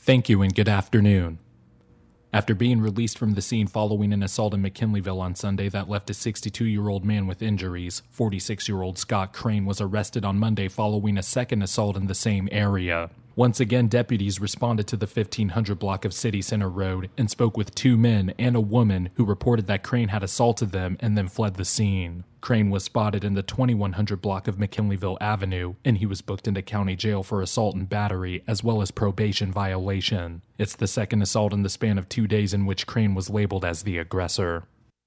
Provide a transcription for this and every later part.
Thank you and good afternoon. After being released from the scene following an assault in McKinleyville on Sunday that left a 62-year-old man with injuries, 46-year-old Scott Crane was arrested on Monday following a second assault in the same area. Once again, deputies responded to the 1500 block of City Center Road and spoke with two men and a woman who reported that Crane had assaulted them and then fled the scene. Crane was spotted in the 2100 block of McKinleyville Avenue, and he was booked into county jail for assault and battery, as well as probation violation. It's the second assault in the span of 2 days in which Crane was labeled as the aggressor.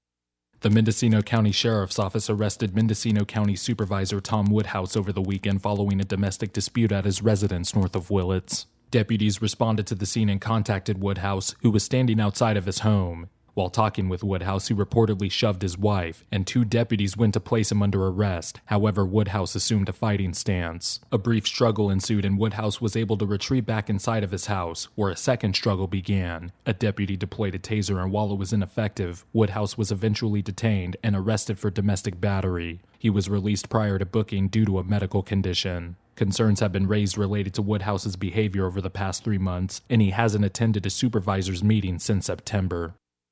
The Mendocino County Sheriff's Office arrested Mendocino County Supervisor Tom Woodhouse over the weekend following a domestic dispute at his residence north of Willits. Deputies responded to the scene and contacted Woodhouse, who was standing outside of his home. While talking with Woodhouse, he reportedly shoved his wife, and two deputies went to place him under arrest. However, Woodhouse assumed a fighting stance. A brief struggle ensued, and Woodhouse was able to retreat back inside of his house, where a second struggle began. A deputy deployed a taser, and while it was ineffective, Woodhouse was eventually detained and arrested for domestic battery. He was released prior to booking due to a medical condition. Concerns have been raised related to Woodhouse's behavior over the past 3 months, and he hasn't attended a supervisor's meeting since September.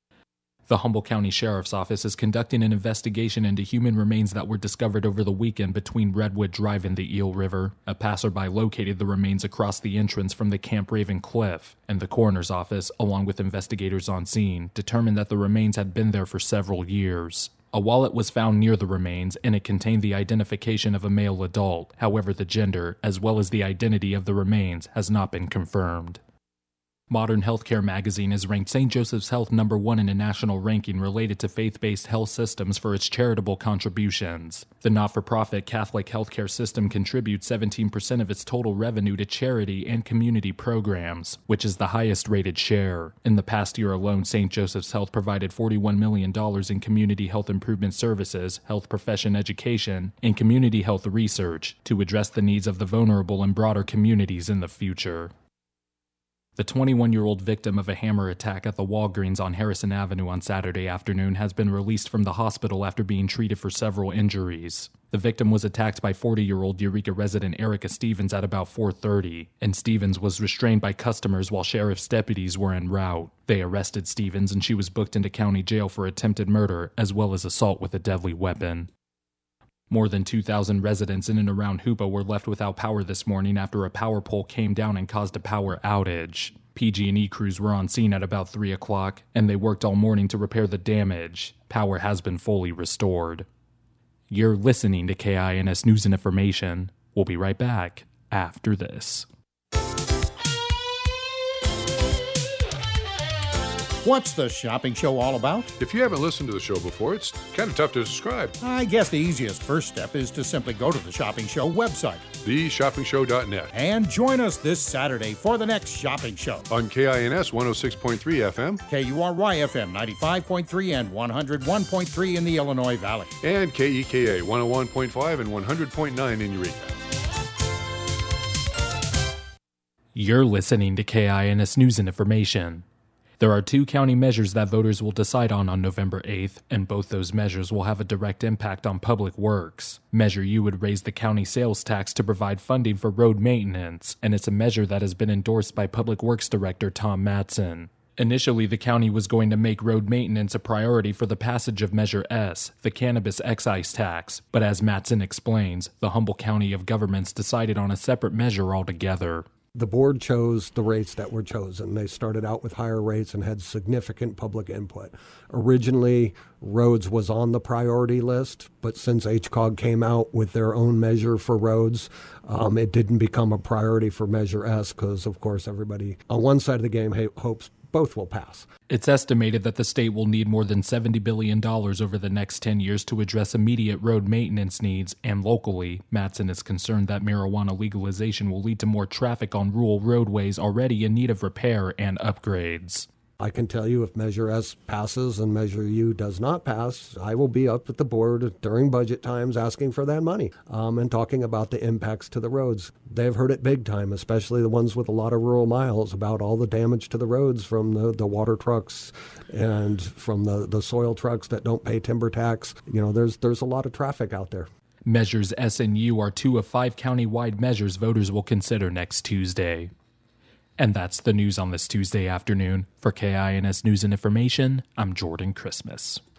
The Humboldt County Sheriff's Office is conducting an investigation into human remains that were discovered over the weekend between Redwood Drive and the Eel River. A passerby located the remains across the entrance from the Camp Raven Cliff, and the coroner's office, along with investigators on scene, determined that the remains had been there for several years. A wallet was found near the remains, and it contained the identification of a male adult. However, the gender, as well as the identity of the remains, has not been confirmed. Modern Healthcare magazine has ranked St. Joseph's Health number 1 in a national ranking related to faith-based health systems for its charitable contributions. The not-for-profit Catholic healthcare system contributes 17% of its total revenue to charity and community programs, which is the highest-rated share. In the past year alone, St. Joseph's Health provided $41 million in community health improvement services, health profession education, and community health research to address the needs of the vulnerable and broader communities in the future. The 21-year-old victim of a hammer attack at the Walgreens on Harrison Avenue on Saturday afternoon has been released from the hospital after being treated for several injuries. The victim was attacked by 40-year-old Eureka resident Erica Stevens at about 4:30, and Stevens was restrained by customers while sheriff's deputies were en route. They arrested Stevens, and she was booked into county jail for attempted murder as well as assault with a deadly weapon. More than 2,000 residents in and around Hoopa were left without power this morning after a power pole came down and caused a power outage. PG&E crews were on scene at about 3 o'clock, and they worked all morning to repair the damage. Power has been fully restored. You're listening to KINS News and Information. We'll be right back after this. What's the shopping show all about? If you haven't listened to the show before, it's kind of tough to describe. I guess the easiest first step is to simply go to the Shopping Show website. TheShoppingShow.net. And join us this Saturday for the next Shopping Show. On KINS 106.3 FM. KURY FM 95.3 and 101.3 in the Illinois Valley. And KEKA 101.5 and 100.9 in Eureka. You're listening to KINS News and Information. There are 2 county measures that voters will decide on November 8th, and both those measures will have a direct impact on public works. Measure U would raise the county sales tax to provide funding for road maintenance, and it's a measure that has been endorsed by Public Works Director Tom Matson. Initially, the county was going to make road maintenance a priority for the passage of Measure S, the cannabis excise tax, but as Matson explains, the Humboldt County of Governments decided on a separate measure altogether. The board chose the rates that were chosen. They started out with higher rates and had significant public input. Originally, roads was on the priority list, but since HCOG came out with their own measure for roads, it didn't become a priority for Measure S because, of course, everybody on one side of the game hopes both will pass. It's estimated that the state will need more than $70 billion over the next 10 years to address immediate road maintenance needs, and locally, Matson is concerned that marijuana legalization will lead to more traffic on rural roadways already in need of repair and upgrades. I can tell you if Measure S passes and Measure U does not pass, I will be up at the board during budget times asking for that money and talking about the impacts to the roads. They've heard it big time, especially the ones with a lot of rural miles, about all the damage to the roads from the water trucks and from the soil trucks that don't pay timber tax. You know, there's a lot of traffic out there. Measures S and U are 2 of 5 county-wide measures voters will consider next Tuesday. And that's the news on this Tuesday afternoon. For KINS News and Information, I'm Jordan Christmas.